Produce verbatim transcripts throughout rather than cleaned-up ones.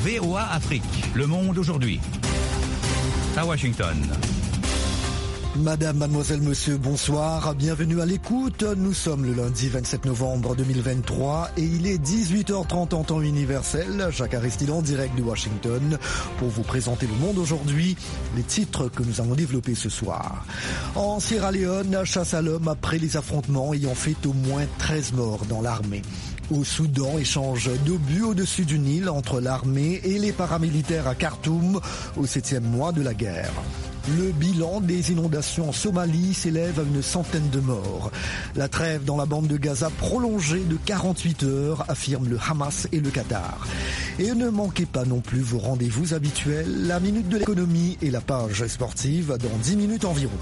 V O A Afrique. Le monde aujourd'hui. À Washington. Madame, mademoiselle, monsieur, bonsoir. Bienvenue à l'écoute. Nous sommes le lundi vingt-sept novembre deux mille vingt-trois et il est dix-huit heures trente en temps universel. Jacques Aristide en direct de Washington pour vous présenter le monde aujourd'hui, les titres que nous allons développer ce soir. En Sierra Leone, chasse à l'homme après les affrontements ayant fait au moins treize morts dans l'armée. Au Soudan, échange d'obus au-dessus du Nil entre l'armée et les paramilitaires à Khartoum au septième mois de la guerre. Le bilan des inondations en Somalie s'élève à une centaine de morts. La trêve dans la bande de Gaza prolongée de quarante-huit heures, affirment le Hamas et le Qatar. Et ne manquez pas non plus vos rendez-vous habituels, la Minute de l'économie et la page sportive dans dix minutes environ.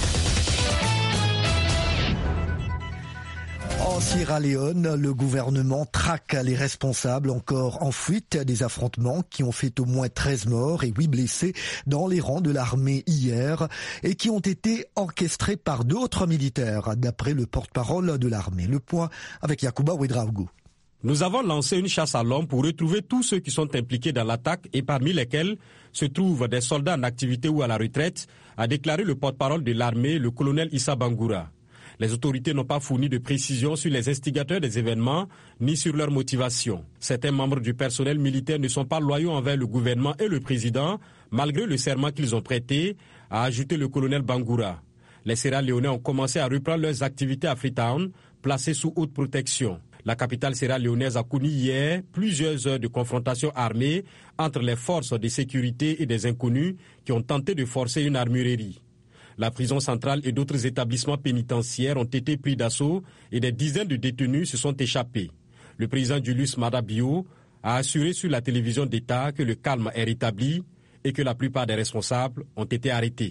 En Sierra Leone, le gouvernement traque les responsables encore en fuite des affrontements qui ont fait au moins treize morts et huit blessés dans les rangs de l'armée hier et qui ont été orchestrés par d'autres militaires, d'après le porte-parole de l'armée. Le point avec Yacouba Ouedraogo. Nous avons lancé une chasse à l'homme pour retrouver tous ceux qui sont impliqués dans l'attaque et parmi lesquels se trouvent des soldats en activité ou à la retraite, a déclaré le porte-parole de l'armée, le colonel Issa Bangoura. Les autorités n'ont pas fourni de précisions sur les instigateurs des événements ni sur leur motivation. Certains membres du personnel militaire ne sont pas loyaux envers le gouvernement et le président, malgré le serment qu'ils ont prêté, a ajouté le colonel Bangoura. Les Sierra-Léonais ont commencé à reprendre leurs activités à Freetown, placées sous haute protection. La capitale sierra-léonaise a connu hier plusieurs heures de confrontation armée entre les forces de sécurité et des inconnus qui ont tenté de forcer une armurerie. La prison centrale et d'autres établissements pénitentiaires ont été pris d'assaut et des dizaines de détenus se sont échappés. Le président Julius Maada Bio a assuré sur la télévision d'État que le calme est rétabli et que la plupart des responsables ont été arrêtés.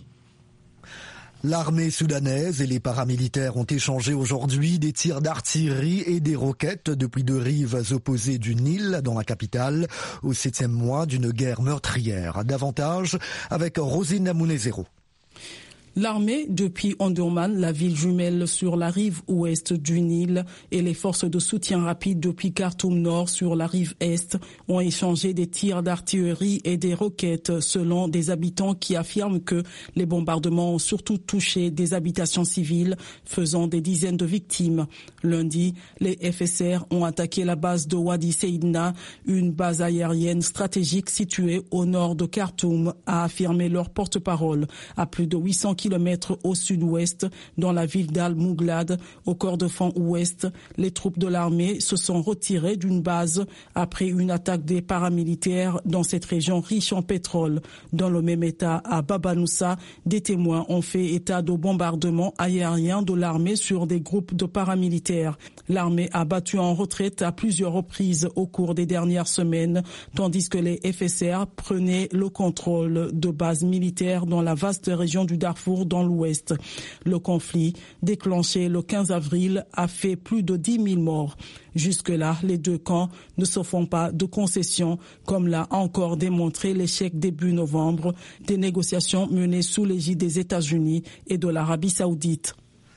L'armée soudanaise et les paramilitaires ont échangé aujourd'hui des tirs d'artillerie et des roquettes depuis deux rives opposées du Nil dans la capitale au septième mois d'une guerre meurtrière. Davantage avec Rosine Amounezero. L'armée, depuis Omdurman, la ville jumelle sur la rive ouest du Nil, et les forces de soutien rapide depuis Khartoum Nord sur la rive est, ont échangé des tirs d'artillerie et des roquettes selon des habitants qui affirment que les bombardements ont surtout touché des habitations civiles, faisant des dizaines de victimes. Lundi, les F S R ont attaqué la base de Wadi Seydna, une base aérienne stratégique située au nord de Khartoum, a affirmé leur porte-parole, à plus de huit cents kilomètres au sud-ouest, dans la ville d'Al-Mouglad, au Kordofan ouest. Les troupes de l'armée se sont retirées d'une base après une attaque des paramilitaires dans cette région riche en pétrole. Dans le même état, à Babanoussa, des témoins ont fait état de bombardements aériens de l'armée sur des groupes de paramilitaires. L'armée a battu en retraite à plusieurs reprises au cours des dernières semaines, tandis que les F S R prenaient le contrôle de bases militaires dans la vaste région du Darfour dans l'ouest. Le conflit, déclenché le quinze avril, a fait plus de dix mille morts. Jusque-là, les deux camps ne se font pas de concessions, comme l'a encore démontré l'échec début novembre des négociations menées sous l'égide des États-Unis et de l'Arabie saoudite.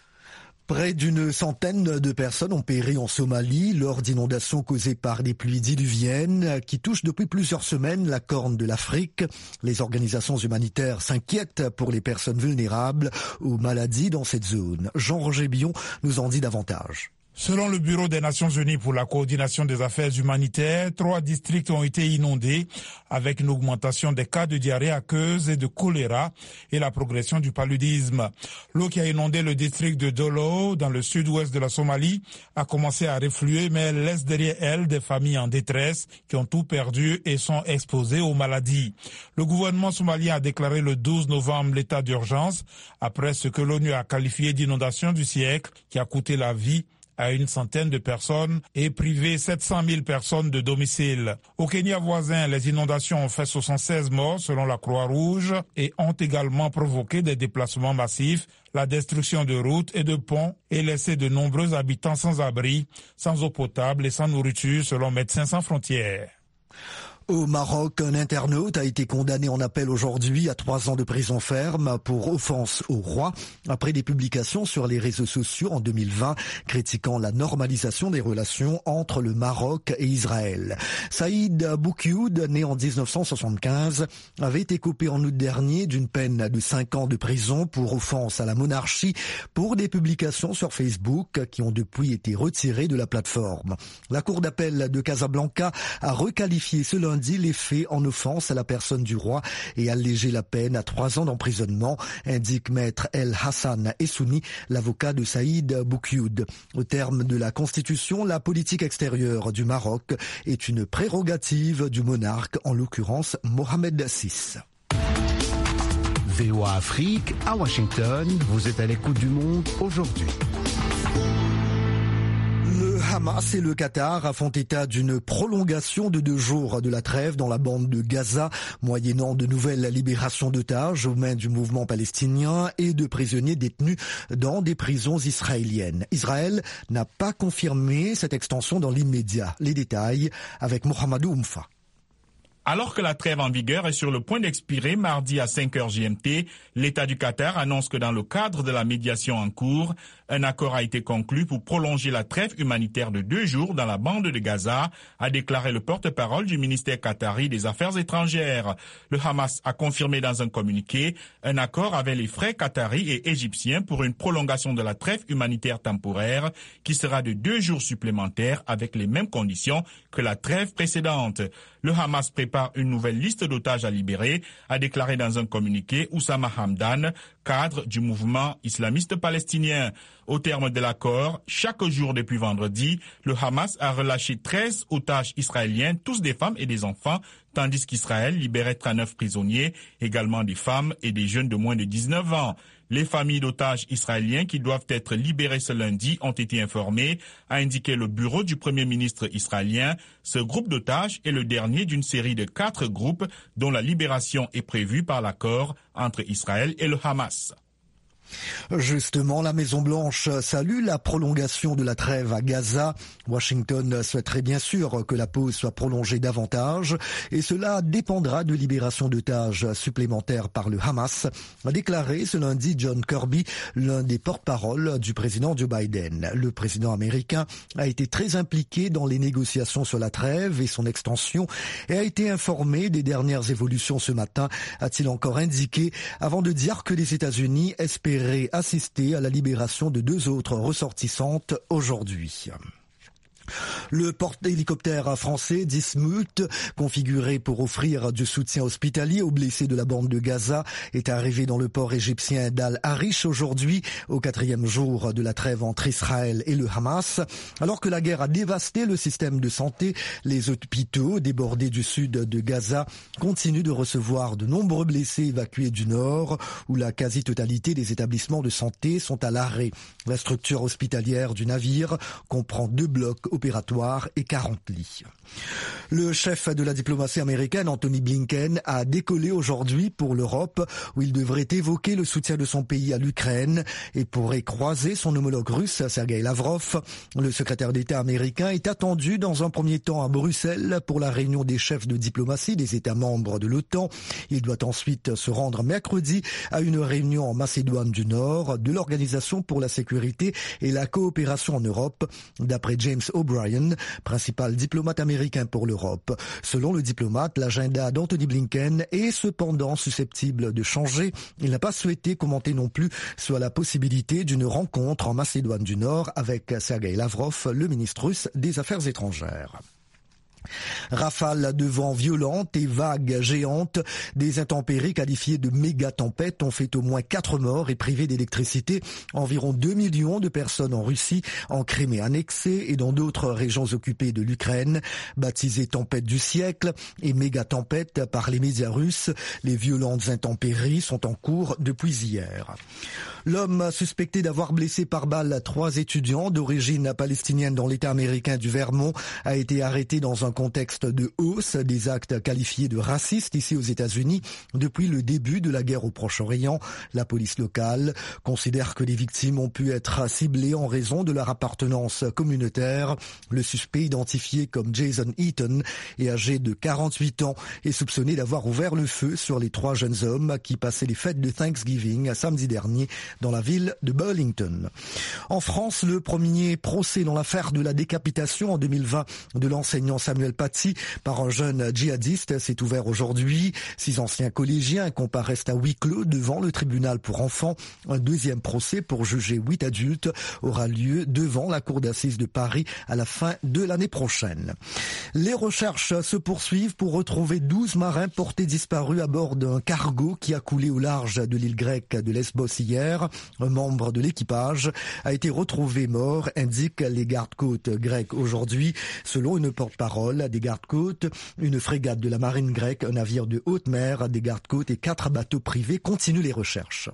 Près d'une centaine de personnes ont péri en Somalie lors d'inondations causées par des pluies diluviennes qui touchent depuis plusieurs semaines la Corne de l'Afrique. Les organisations humanitaires s'inquiètent pour les personnes vulnérables aux maladies dans cette zone. Jean-Roger Billon nous en dit davantage. Selon le Bureau des Nations Unies pour la coordination des affaires humanitaires, trois districts ont été inondés avec une augmentation des cas de diarrhée aqueuse et de choléra et la progression du paludisme. L'eau qui a inondé le district de Dolo, dans le sud-ouest de la Somalie, a commencé à refluer, mais elle laisse derrière elle des familles en détresse qui ont tout perdu et sont exposées aux maladies. Le gouvernement somalien a déclaré le douze novembre l'état d'urgence après ce que l'ONU a qualifié d'inondation du siècle qui a coûté la vie à une centaine de personnes et privé sept cent mille personnes de domicile. Au Kenya voisin, les inondations ont fait soixante-seize morts selon la Croix-Rouge et ont également provoqué des déplacements massifs, la destruction de routes et de ponts et laissé de nombreux habitants sans abri, sans eau potable et sans nourriture selon Médecins sans frontières. Au Maroc, un internaute a été condamné en appel aujourd'hui à trois ans de prison ferme pour offense au roi après des publications sur les réseaux sociaux en deux mille vingt critiquant la normalisation des relations entre le Maroc et Israël. Saïd Boukioud, né en dix-neuf cent soixante-quinze, avait été coupé en août dernier d'une peine de cinq ans de prison pour offense à la monarchie pour des publications sur Facebook qui ont depuis été retirées de la plateforme. La cour d'appel de Casablanca a requalifié ce lundi les faits en offense à la personne du roi et allégé la peine à trois ans d'emprisonnement, indique maître El Hassan Essouni, l'avocat de Saïd Boukioud. Au terme de la Constitution, la politique extérieure du Maroc est une prérogative du monarque, en l'occurrence Mohamed six. V O A Afrique, à Washington, vous êtes à l'écoute du monde aujourd'hui. Le Hamas et le Qatar font état d'une prolongation de deux jours de la trêve dans la bande de Gaza, moyennant de nouvelles libérations d'otages aux mains du mouvement palestinien et de prisonniers détenus dans des prisons israéliennes. Israël n'a pas confirmé cette extension dans l'immédiat. Les détails avec Mohamedou Oumfa. Alors que la trêve en vigueur est sur le point d'expirer mardi à cinq heures G M T, l'État du Qatar annonce que dans le cadre de la médiation en cours, un accord a été conclu pour prolonger la trêve humanitaire de deux jours dans la bande de Gaza, a déclaré le porte-parole du ministère qatari des Affaires étrangères. Le Hamas a confirmé dans un communiqué un accord avec les frères qataris et égyptiens pour une prolongation de la trêve humanitaire temporaire qui sera de deux jours supplémentaires avec les mêmes conditions que la trêve précédente. Le Hamas prépare une nouvelle liste d'otages à libérer, a déclaré dans un communiqué Oussama Hamdan, cadre du mouvement islamiste palestinien. Au terme de l'accord, chaque jour depuis vendredi, le Hamas a relâché treize otages israéliens, tous des femmes et des enfants, tandis qu'Israël libérait trente-neuf prisonniers, également des femmes et des jeunes de moins de dix-neuf ans. Les familles d'otages israéliens qui doivent être libérées ce lundi ont été informées, a indiqué le bureau du Premier ministre israélien. Ce groupe d'otages est le dernier d'une série de quatre groupes dont la libération est prévue par l'accord entre Israël et le Hamas. Justement, la Maison-Blanche salue la prolongation de la trêve à Gaza. Washington souhaiterait bien sûr que la pause soit prolongée davantage et cela dépendra de libération d'otages supplémentaires par le Hamas, a déclaré ce lundi John Kirby, l'un des porte-parole du président Joe Biden. Le président américain a été très impliqué dans les négociations sur la trêve et son extension et a été informé des dernières évolutions ce matin, a-t-il encore indiqué, avant de dire que les États-Unis espéraient assister à la libération de deux autres ressortissantes aujourd'hui. Le porte-hélicoptère français Dismuth, configuré pour offrir du soutien hospitalier aux blessés de la bande de Gaza, est arrivé dans le port égyptien d'Al Arish aujourd'hui, au quatrième jour de la trêve entre Israël et le Hamas. Alors que la guerre a dévasté le système de santé, les hôpitaux débordés du sud de Gaza continuent de recevoir de nombreux blessés évacués du nord, où la quasi-totalité des établissements de santé sont à l'arrêt. La structure hospitalière du navire comprend deux blocs opératoire et quarante lits. Le chef de la diplomatie américaine, Anthony Blinken, a décollé aujourd'hui pour l'Europe, où il devrait évoquer le soutien de son pays à l'Ukraine et pourrait croiser son homologue russe, Sergei Lavrov. Le secrétaire d'État américain est attendu dans un premier temps à Bruxelles pour la réunion des chefs de diplomatie des États membres de l'OTAN. Il doit ensuite se rendre mercredi à une réunion en Macédoine du Nord de l'Organisation pour la sécurité et la coopération en Europe, d'après James O'Brien, principal diplomate américain pour l'Europe. Selon le diplomate, l'agenda d'Anthony Blinken est cependant susceptible de changer. Il n'a pas souhaité commenter non plus sur la possibilité d'une rencontre en Macédoine du Nord avec Sergei Lavrov, le ministre russe des Affaires étrangères. Rafales de vent violentes et vagues géantes, des intempéries qualifiées de méga-tempêtes ont fait au moins quatre morts et privé d'électricité environ deux millions de personnes en Russie, en Crimée annexée et dans d'autres régions occupées de l'Ukraine. Baptisées tempêtes du siècle et méga-tempêtes par les médias russes, les violentes intempéries sont en cours depuis hier. L'homme suspecté d'avoir blessé par balle trois étudiants d'origine palestinienne dans l'État américain du Vermont a été arrêté dans un contexte de hausse des actes qualifiés de racistes ici aux États-Unis depuis le début de la guerre au Proche-Orient. La police locale considère que les victimes ont pu être ciblées en raison de leur appartenance communautaire. Le suspect, identifié comme Jason Eaton et âgé de quarante-huit ans, est soupçonné d'avoir ouvert le feu sur les trois jeunes hommes qui passaient les fêtes de Thanksgiving samedi dernier dans la ville de Burlington. En France, le premier procès dans l'affaire de la décapitation en deux mille vingt de l'enseignant Samuel Paty par un jeune djihadiste s'est ouvert aujourd'hui. Six anciens collégiens comparaissent à huis clos devant le tribunal pour enfants. Un deuxième procès pour juger huit adultes aura lieu devant la cour d'assises de Paris à la fin de l'année prochaine. Les recherches se poursuivent pour retrouver douze marins portés disparus à bord d'un cargo qui a coulé au large de l'île grecque de Lesbos hier. Un membre de l'équipage a été retrouvé mort, indiquent les gardes-côtes grecs aujourd'hui. Selon une porte-parole des gardes-côtes, une frégate de la marine grecque, un navire de haute mer, des gardes-côtes et quatre bateaux privés continuent les recherches.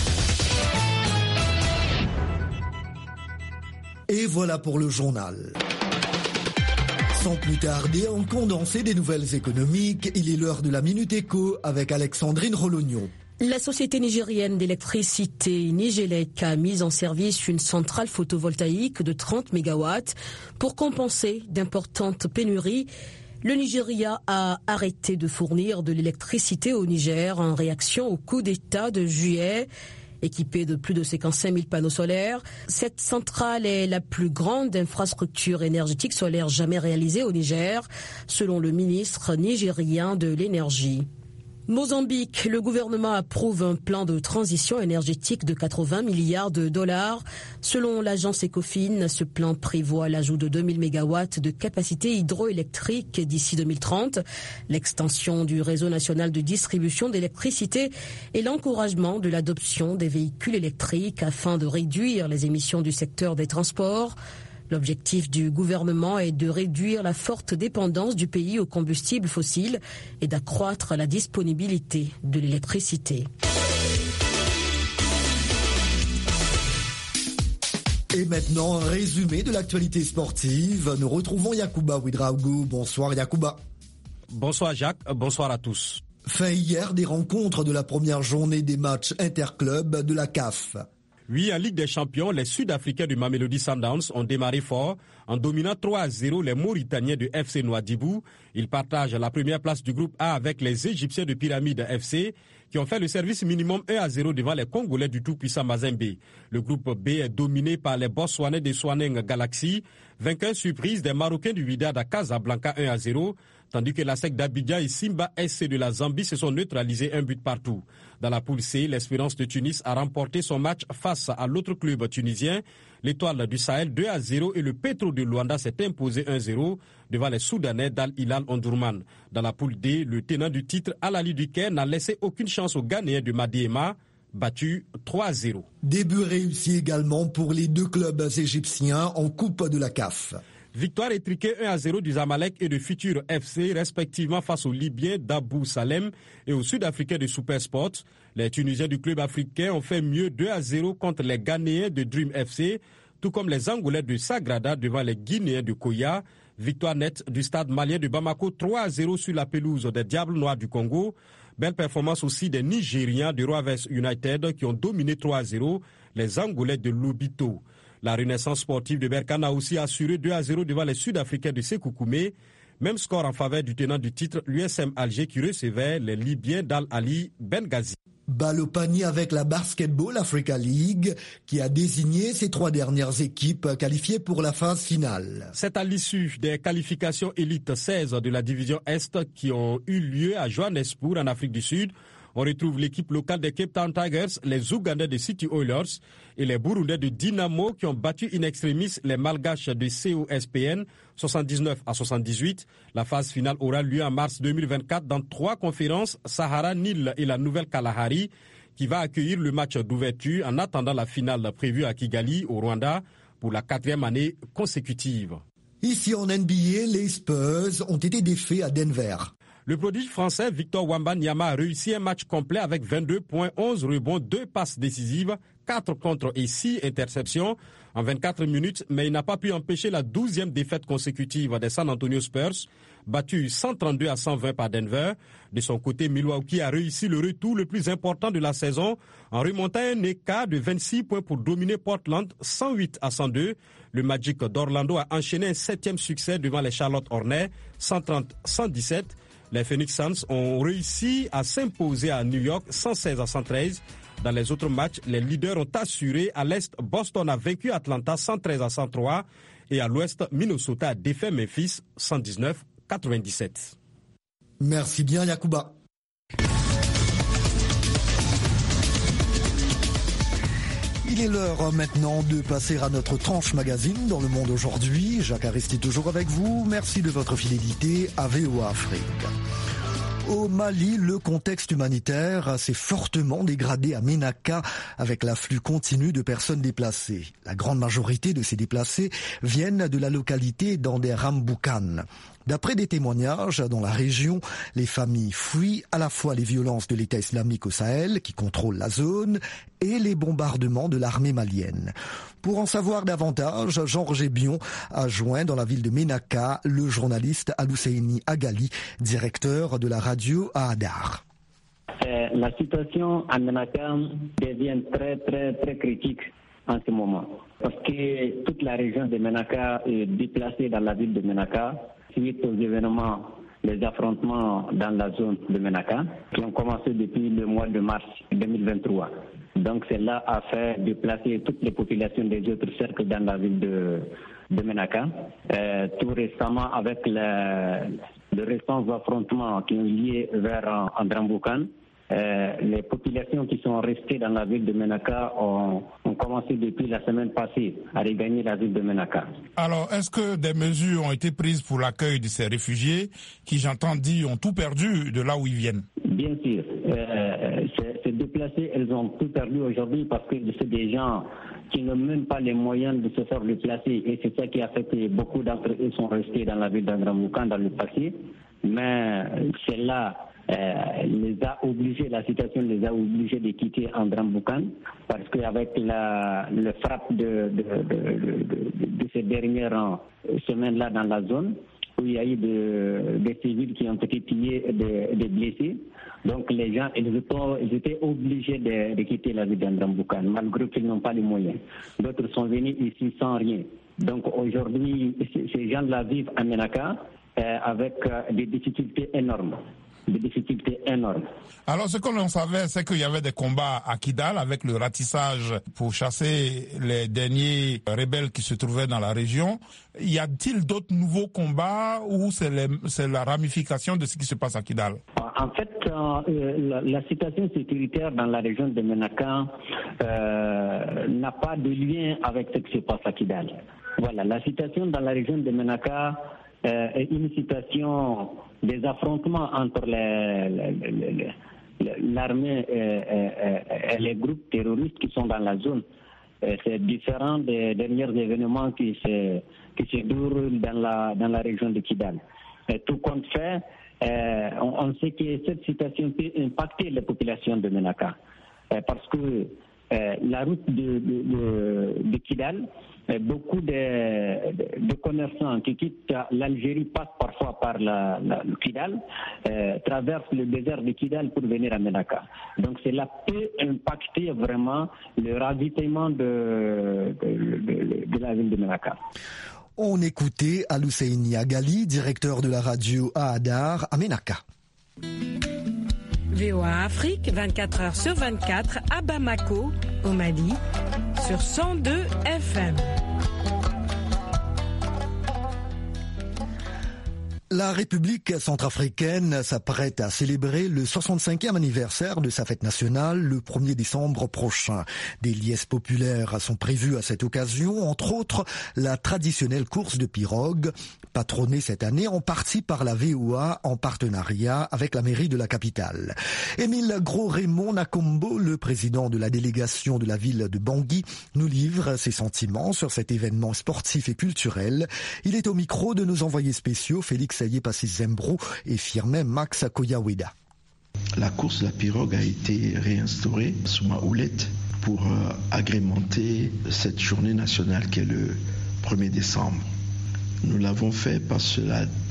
Et voilà pour le journal. Sans plus tarder, en condensé des nouvelles économiques, il est l'heure de la Minute Éco avec Alexandrine Rolognon. La société nigérienne d'électricité Nigélec a mis en service une centrale photovoltaïque de trente mégawatts pour compenser d'importantes pénuries. Le Nigeria a arrêté de fournir de l'électricité au Niger en réaction au coup d'État de juillet. Équipée de plus de cinquante-cinq mille panneaux solaires, cette centrale est la plus grande infrastructure énergétique solaire jamais réalisée au Niger, selon le ministre nigérien de l'énergie. Mozambique, le gouvernement approuve un plan de transition énergétique de quatre-vingts milliards de dollars. Selon l'agence Ecofin, ce plan prévoit l'ajout de deux mille mégawatts de capacité hydroélectrique d'ici deux mille trente, l'extension du réseau national de distribution d'électricité et l'encouragement de l'adoption des véhicules électriques afin de réduire les émissions du secteur des transports. L'objectif du gouvernement est de réduire la forte dépendance du pays aux combustibles fossiles et d'accroître la disponibilité de l'électricité. Et maintenant, un résumé de l'actualité sportive. Nous retrouvons Yacouba Ouedraogo. Bonsoir Yacouba. Bonsoir Jacques, bonsoir à tous. Fin hier des rencontres de la première journée des matchs interclubs de la C A F. Oui, en Ligue des Champions, les Sud-Africains du Mamelodi Sundowns ont démarré fort en dominant trois à zéro les Mauritaniens de F C Nouadhibou. Ils partagent la première place du groupe A avec les Égyptiens de Pyramide F C qui ont fait le service minimum un à zéro devant les Congolais du tout-puissant Mazembe. Le groupe B est dominé par les Botswanais de Swaneng Galaxy, vainqueurs surprise des Marocains du Wydad à Casablanca un à zéro, tandis que la S E C d'Abidjan et Simba S C de la Zambie se sont neutralisés un but partout. Dans la poule C, l'Espérance de Tunis a remporté son match face à l'autre club tunisien, l'Étoile du Sahel deux à zéro, et le Petro de Luanda s'est imposé un à zéro devant les Soudanais d'Al Hilal Omdurman. Dans la poule D, le tenant du titre Al Ahly du Caire n'a laissé aucune chance aux Ghanéens de Madiema, battu trois à zéro. Début réussi également pour les deux clubs égyptiens en Coupe de la C A F. Victoire étriquée un à zéro du Zamalek et de Futur F C, respectivement face aux Libyens d'Abou Salem et aux Sud-Africains de Supersport. Les Tunisiens du club africain ont fait mieux deux à zéro contre les Ghanéens de Dream F C, tout comme les Angolais de Sagrada devant les Guinéens de Koya. Victoire nette du stade malien de Bamako trois à zéro sur la pelouse des Diables Noirs du Congo. Belle performance aussi des Nigérians de Rovers United qui ont dominé trois à zéro les Angolais de Lobito. La Renaissance sportive de Berkane a aussi assuré deux à zéro devant les Sud-Africains de Sékou Koumé. Même score en faveur du tenant du titre, l'U S M Alger qui recevait les Libyens d'Al Ahly Benghazi. Balle au panier avec la Basketball Africa League qui a désigné ses trois dernières équipes qualifiées pour la phase finale. C'est à l'issue des qualifications élite seize de la division Est qui ont eu lieu à Johannesburg en Afrique du Sud. On retrouve l'équipe locale des Cape Town Tigers, les Ougandais de City Oilers et les Burundais de Dynamo qui ont battu in extremis les Malgaches de C O S P N soixante-dix-neuf à soixante-dix-huit. La phase finale aura lieu en mars deux mille vingt-quatre dans trois conférences, Sahara, Nil et la Nouvelle-Kalahari, qui va accueillir le match d'ouverture en attendant la finale prévue à Kigali, au Rwanda, pour la quatrième année consécutive. Ici en N B A, les Spurs ont été défaits à Denver. Le prodige français Victor Wembanyama a réussi un match complet avec vingt-deux points, onze rebonds, deux passes décisives, quatre contres et six interceptions en vingt-quatre minutes, mais il n'a pas pu empêcher la douzième défaite consécutive des San Antonio Spurs. battu cent trente-deux à cent vingt par Denver. De son côté, Milwaukee a réussi le retour le plus important de la saison en remontant un écart de vingt-six points pour dominer Portland cent huit à cent deux. Le Magic d'Orlando a enchaîné un septième succès devant les Charlotte Hornets, cent trente à cent dix-sept. Les Phoenix Suns ont réussi à s'imposer à New York, cent seize à cent treize. Dans les autres matchs, les leaders ont assuré. À l'Est, Boston a vaincu Atlanta cent treize à cent trois. Et à l'Ouest, Minnesota a défait Memphis cent dix-neuf à quatre-vingt-dix-sept. Merci bien, Yacouba. Il est l'heure maintenant de passer à notre tranche magazine dans le monde aujourd'hui. Jacques Aristide toujours avec vous. Merci de votre fidélité à V O A Afrique. Au Mali, le contexte humanitaire s'est fortement dégradé à Ménaka avec l'afflux continu de personnes déplacées. La grande majorité de ces déplacés viennent de la localité d'Anderamboukan. D'après des témoignages dans la région, les familles fuient à la fois les violences de l'État islamique au Sahel, qui contrôle la zone, et les bombardements de l'armée malienne. Pour en savoir davantage, Jean-Roger Bion a joint dans la ville de Ménaka le journaliste Alusseini Agali, directeur de la radio à Adar. Euh, la situation à Ménaka devient très très très critique en ce moment, parce que toute la région de Ménaka est déplacée dans la ville de Ménaka suite aux événements, les affrontements dans la zone de Ménaka, qui ont commencé depuis le mois de mars deux mille vingt-trois. Donc cela a fait déplacer toutes les populations des autres cercles dans la ville de, de Ménaka. Euh, tout récemment, avec le, le récents affrontements qui ont lié vers Anderamboukan, Euh, les populations qui sont restées dans la ville de Ménaka ont, ont commencé depuis la semaine passée à regagner la ville de Ménaka. Alors, est-ce que des mesures ont été prises pour l'accueil de ces réfugiés qui, j'entends dire, ont tout perdu de là où ils viennent? Bien sûr. Euh, ces, ces déplacés, elles ont tout perdu aujourd'hui parce que c'est des gens qui n'ont même pas les moyens de se faire déplacer. Et c'est ça qui a fait que beaucoup d'entre eux sont restés dans la ville d'Anderamboukan dans le passé. Mais c'est là... Euh, les a obligés, la situation les a obligés de quitter Anderamboukan parce qu'avec la le frappe de, de, de, de, de, de ces dernières semaines-là dans la zone, où il y a eu de, des civils qui ont été tués et des, des blessés, donc les gens ils étaient, ils étaient obligés de, de quitter la ville d'Anderamboukan malgré qu'ils n'ont pas les moyens. D'autres sont venus ici sans rien. Donc aujourd'hui, ces gens-là vivent à Ménaka euh, avec euh, des difficultés énormes. Des difficultés énormes. Alors, ce que l'on savait, c'est qu'il y avait des combats à Kidal avec le ratissage pour chasser les derniers rebelles qui se trouvaient dans la région. Y a-t-il d'autres nouveaux combats ou c'est, les, c'est la ramification de ce qui se passe à Kidal? En fait, euh, la, la situation sécuritaire dans la région de Ménaka euh, n'a pas de lien avec ce qui se passe à Kidal. Voilà, la situation dans la région de Ménaka euh, est une situation des affrontements entre les, les, les, les, l'armée et, et, et les groupes terroristes qui sont dans la zone. Et c'est différent des derniers événements qui se, qui se déroulent dans la, dans la région de Kidal. Et tout compte fait, euh, on, on sait que cette situation peut impacter les populations de Ménaka. Euh, parce que euh, la route de, de, de, de Kidal, beaucoup de, de, de commerçants qui quittent l'Algérie passent parfois par la, la, le Kidal, euh, traversent le désert de Kidal pour venir à Ménaka. Donc cela peut impacter vraiment le ravitaillement de, de, de, de la ville de Ménaka. On écoutait Alusseini Agali, directeur de la radio à Adar, à Ménaka. V O A Afrique, vingt-quatre heures sur vingt-quatre, à Bamako, au Mali, sur cent deux F M. La République centrafricaine s'apprête à célébrer le soixante-cinquième anniversaire de sa fête nationale le premier décembre prochain. Des liesses populaires sont prévues à cette occasion, entre autres la traditionnelle course de pirogue, patronnée cette année en partie par la V O A en partenariat avec la mairie de la capitale. Émile Gros-Raymond Nakombo, le président de la délégation de la ville de Bangui, nous livre ses sentiments sur cet événement sportif et culturel. Il est au micro de nos envoyés spéciaux Félix Passis Zembrou et Firmin Max Koyaweda. La course de la pirogue a été réinstaurée sous ma houlette pour euh, agrémenter cette journée nationale qui est le premier décembre. Nous l'avons fait parce que la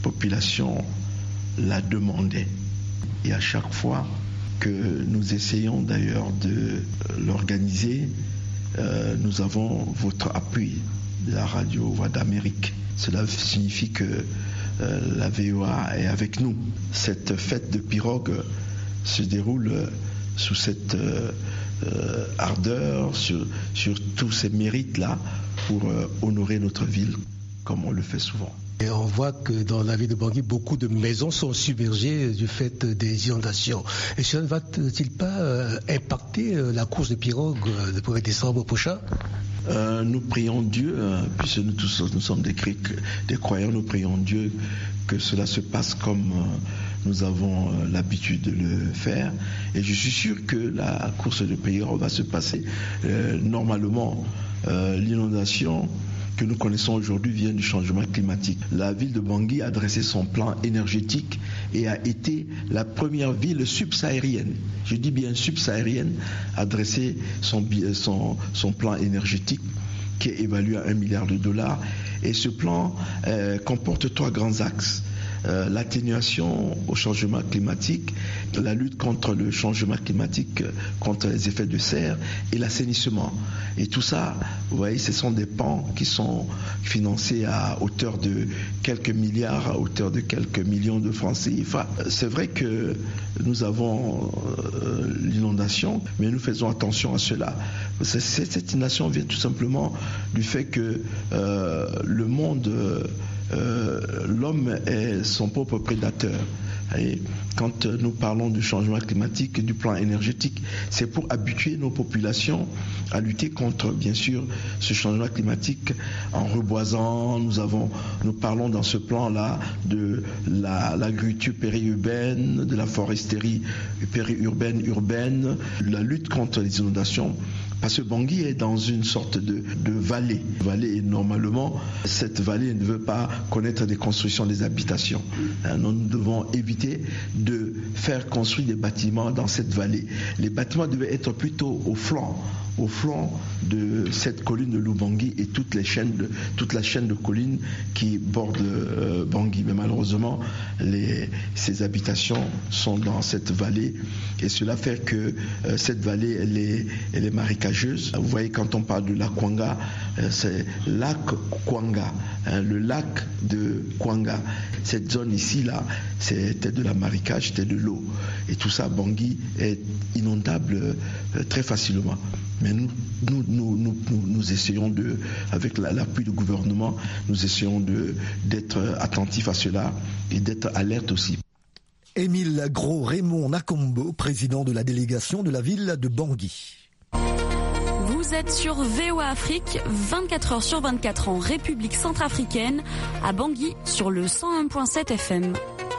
population la demandait. Et à chaque fois que nous essayons d'ailleurs de l'organiser, euh, nous avons votre appui de la radio Voix d'Amérique. Cela signifie que euh, la V O A est avec nous. Cette fête de pirogue se déroule sous cette euh, euh, ardeur, sur, sur tous ces mérites-là pour euh, honorer notre ville, comme on le fait souvent. Et on voit que dans la ville de Bangui, beaucoup de maisons sont submergées du fait des inondations. Et cela ne va-t-il pas euh, impacter euh, la course de pirogue euh, le premier décembre prochain ? Euh, nous prions Dieu, euh, puisque nous tous nous sommes des, des croyants, nous prions Dieu que cela se passe comme euh, nous avons euh, l'habitude de le faire. Et je suis sûr que la course de pirogue va se passer euh, normalement. Euh, l'inondation que nous connaissons aujourd'hui vient du changement climatique. La ville de Bangui a dressé son plan énergétique et a été la première ville subsaharienne, je dis bien subsaharienne, à dresser son, son, son plan énergétique qui est évalué à un milliard de dollars. Et ce plan euh, comporte trois grands axes. Euh, l'atténuation au changement climatique, la lutte contre le changement climatique, contre les effets de serre et l'assainissement. Et tout ça, vous voyez, ce sont des pans qui sont financés à hauteur de quelques milliards, à hauteur de quelques millions de francs C F A. C'est vrai que nous avons euh, l'inondation, mais nous faisons attention à cela. Cette inondation vient tout simplement du fait que euh, le monde... Euh, Euh, l'homme est son propre prédateur. Et quand nous parlons du changement climatique et du plan énergétique, c'est pour habituer nos populations à lutter contre, bien sûr, ce changement climatique en reboisant. Nous avons, nous parlons dans ce plan-là de la, l'agriculture périurbaine, de la foresterie périurbaine, urbaine, la lutte contre les inondations. Parce que Bangui est dans une sorte de, de vallée. Vallée et normalement, cette vallée ne veut pas connaître des constructions, des habitations. Nous devons éviter de faire construire des bâtiments dans cette vallée. Les bâtiments devaient être plutôt au flanc, au flanc de cette colline de Lubangui et toutes les chaînes de, toute la chaîne de collines qui bordent euh, Bangui. Mais malheureusement, les, ces habitations sont dans cette vallée et cela fait que euh, cette vallée, elle est, elle est marécageuse. Vous voyez, quand on parle de lac Kwanga, euh, c'est lac Kwanga, hein, le lac de Kwanga. Cette zone ici, là, c'était de la marécage, c'était de l'eau. Et tout ça, Bangui est inondable euh, très facilement. Mais nous, nous, nous, nous, nous, nous essayons de, avec la, l'appui du gouvernement, nous essayons de, d'être attentifs à cela et d'être alertes aussi. Émile Gros-Raymond Nakombo, président de la délégation de la ville de Bangui. Vous êtes sur V O A Afrique, vingt-quatre heures sur vingt-quatre en République centrafricaine, à Bangui sur le cent un virgule sept F M.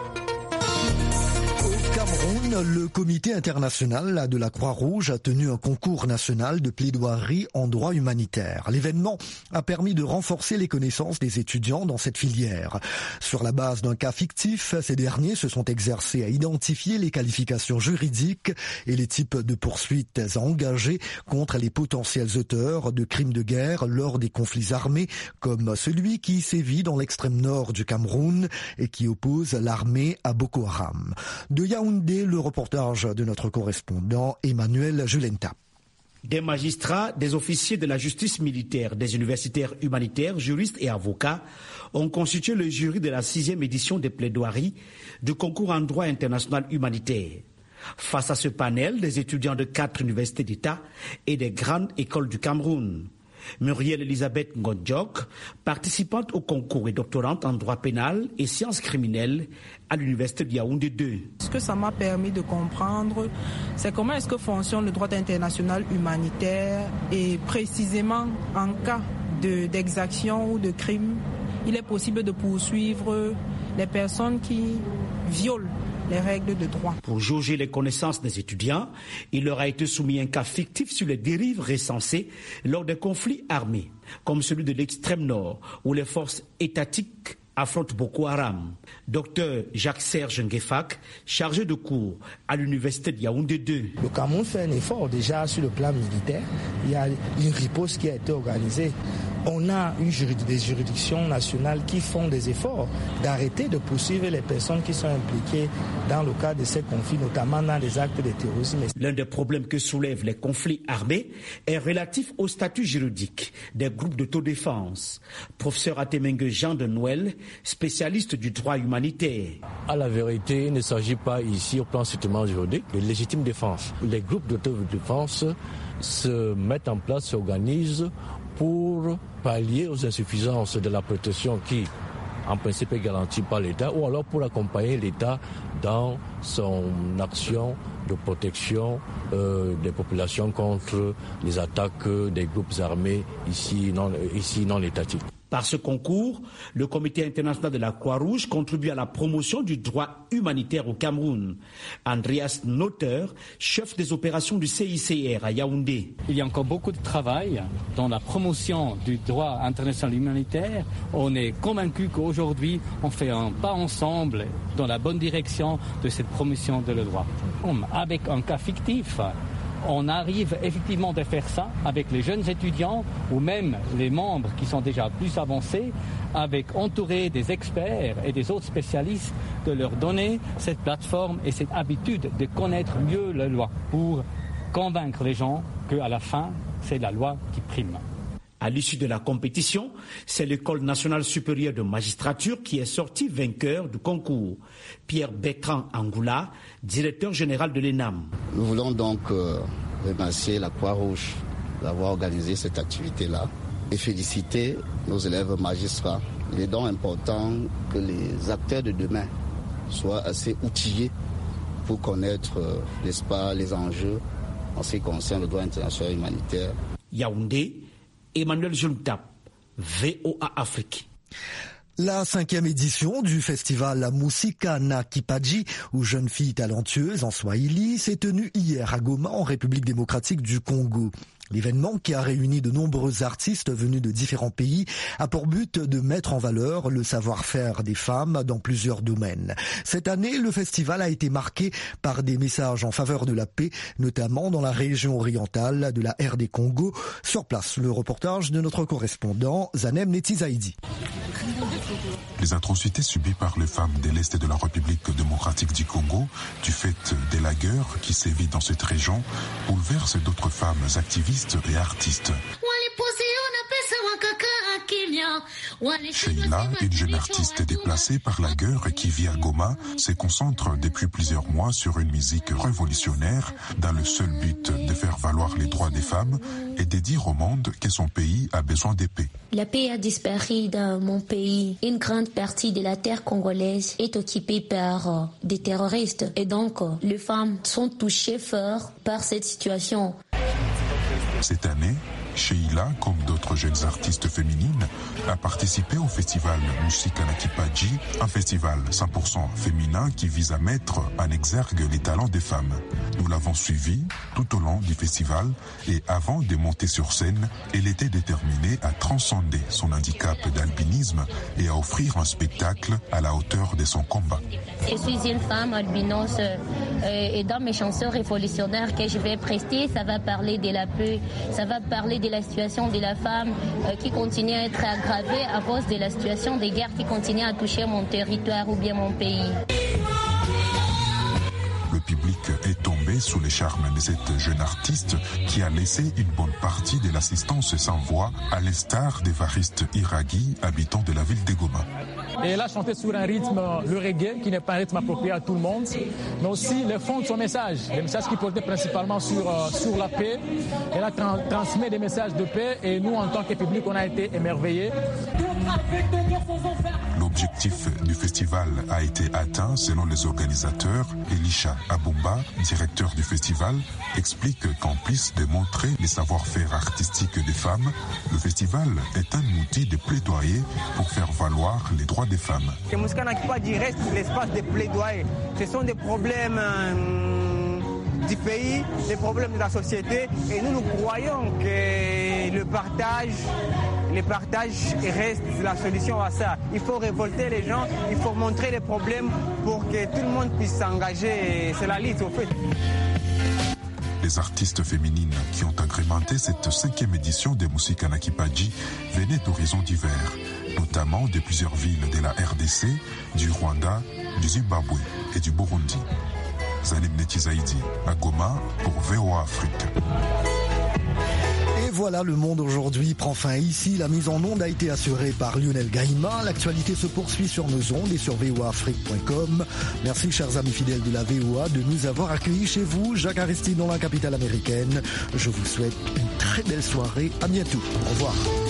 Cameroun, le comité international de la Croix-Rouge a tenu un concours national de plaidoirie en droit humanitaire. L'événement a permis de renforcer les connaissances des étudiants dans cette filière. Sur la base d'un cas fictif, ces derniers se sont exercés à identifier les qualifications juridiques et les types de poursuites à engager contre les potentiels auteurs de crimes de guerre lors des conflits armés, comme celui qui sévit dans l'extrême nord du Cameroun et qui oppose l'armée à Boko Haram. De Yaoundé, le reportage de notre correspondant Emmanuel Julenta. Des magistrats, des officiers de la justice militaire, des universitaires humanitaires, juristes et avocats ont constitué le jury de la sixième édition des plaidoiries du concours en droit international humanitaire. Face à ce panel, des étudiants de quatre universités d'État et des grandes écoles du Cameroun. Muriel Elisabeth Ngodjok, participante au concours et doctorante en droit pénal et sciences criminelles à l'université de Yaoundé deux. Ce que ça m'a permis de comprendre, c'est comment est-ce que fonctionne le droit international humanitaire et précisément en cas de, d'exaction ou de crime, il est possible de poursuivre les personnes qui violent les règles de droit. Pour jauger les connaissances des étudiants, il leur a été soumis un cas fictif sur les dérives recensées lors des conflits armés, comme celui de l'extrême nord, où les forces étatiques affrontent Boko Haram. Docteur Jacques-Serge Nguefak, chargé de cours à l'université de Yaoundé deux. Le Cameroun fait un effort déjà sur le plan militaire. Il y a une riposte qui a été organisée. On a une jurid- des juridictions nationales qui font des efforts d'arrêter de poursuivre les personnes qui sont impliquées dans le cadre de ces conflits, notamment dans les actes de terrorisme. L'un des problèmes que soulèvent les conflits armés est relatif au statut juridique des groupes d'autodéfense. Professeur Atemengue Jean de Noël, spécialiste du droit humanitaire. À la vérité, il ne s'agit pas ici au plan strictement juridique de légitime défense. Les groupes d'autodéfense se mettent en place, s'organisent pour pallier aux insuffisances de la protection qui, en principe, est garantie par l'État, ou alors pour accompagner l'État dans son action de protection euh, des populations contre les attaques des groupes armés ici non, ici non étatiques. Par ce concours, le Comité international de la Croix-Rouge contribue à la promotion du droit humanitaire au Cameroun. Andreas Notter, chef des opérations du C I C R à Yaoundé. Il y a encore beaucoup de travail dans la promotion du droit international humanitaire. On est convaincu qu'aujourd'hui, on fait un pas ensemble dans la bonne direction de cette promotion de le droit. Avec un cas fictif, on arrive effectivement de faire ça avec les jeunes étudiants ou même les membres qui sont déjà plus avancés, avec entouré des experts et des autres spécialistes, de leur donner cette plateforme et cette habitude de connaître mieux la loi pour convaincre les gens qu'à la fin, c'est la loi qui prime. À l'issue de la compétition, c'est l'École nationale supérieure de magistrature qui est sortie vainqueur du concours. Pierre Bertrand Angoula, directeur général de l'E N A M. Nous voulons donc euh, remercier la Croix-Rouge d'avoir organisé cette activité-là et féliciter nos élèves magistrats. Il est donc important que les acteurs de demain soient assez outillés pour connaître, euh, n'est-ce pas, les enjeux en ce qui concerne le droit international humanitaire. Yaoundé, Emmanuel Juntap, V O A Afrique. La cinquième édition du festival Musika na Kipaji, ou jeunes filles talentueuses en Swahili, s'est tenue hier à Goma, en République démocratique du Congo. L'événement, qui a réuni de nombreux artistes venus de différents pays, a pour but de mettre en valeur le savoir-faire des femmes dans plusieurs domaines. Cette année, le festival a été marqué par des messages en faveur de la paix, notamment dans la région orientale de la R D Congo. Sur place, le reportage de notre correspondant Zanem Netizaïdi. Les atrocités subies par les femmes de l'Est de la République démocratique du Congo, du fait des lagueurs qui sévissent dans cette région, bouleversent d'autres femmes activistes et artistes. Sheila, une jeune artiste déplacée par la guerre et qui vit à Goma, se concentre depuis plusieurs mois sur une musique révolutionnaire dans le seul but de faire valoir les droits des femmes et de dire au monde que son pays a besoin de paix. La paix a disparu dans mon pays. Une grande partie de la terre congolaise est occupée par des terroristes et donc les femmes sont touchées fort par cette situation. Cette année, Sheila, comme d'autres jeunes artistes féminines, a participé au festival Musika na Kipaji, un festival cent pour cent féminin qui vise à mettre en exergue les talents des femmes. Nous l'avons suivie tout au long du festival et avant de monter sur scène, elle était déterminée à transcender son handicap d'albinisme et à offrir un spectacle à la hauteur de son combat. Je suis une femme albinos euh, et dans mes chansons révolutionnaires que je vais prester, ça va parler de la paix, ça va parler de la situation de la femme euh, qui continue à être aggravée à cause de la situation des guerres qui continuent à toucher mon territoire ou bien mon pays. Le public est tombé sous les charmes de cette jeune artiste qui a laissé une bonne partie de l'assistance sans voix, à l'instar d'Evariste Iraghi, habitant de la ville de Goma. Et elle a chanté sur un rythme, le reggae, qui n'est pas un rythme approprié à tout le monde, mais aussi le fond de son message, le message qui portait principalement sur, euh, sur la paix. Elle a tra- transmis des messages de paix et nous, en tant que public, on a été émerveillés. L'objectif du festival a été atteint selon les organisateurs. Elisha Abumba, directeur du festival, explique qu'en plus de montrer les savoir-faire artistiques des femmes, le festival est un outil de plaidoyer pour faire valoir les droits des femmes. Que Musika na Kipaji reste l'espace de plaidoyer. Ce sont des problèmes euh, du pays, des problèmes de la société et nous nous croyons que le partage, le partage reste la solution à ça. Il faut révolter les gens, il faut montrer les problèmes pour que tout le monde puisse s'engager. C'est la lutte au fait. Les artistes féminines qui ont agrémenté cette cinquième édition des Musika na Kipaji venaient d'horizons divers, notamment de plusieurs villes de la R D C, du Rwanda, du Zimbabwe et du Burundi. Zalim Netizaidi, à Goma pour V O A Afrique. Et voilà, le monde aujourd'hui prend fin ici. La mise en onde a été assurée par Lionel Gaïma. L'actualité se poursuit sur nos ondes et sur V O A Afrique point com. Merci, chers amis fidèles de la V O A, de nous avoir accueillis chez vous. Jacques Aristide, dans la capitale américaine. Je vous souhaite une très belle soirée. À bientôt. Au revoir.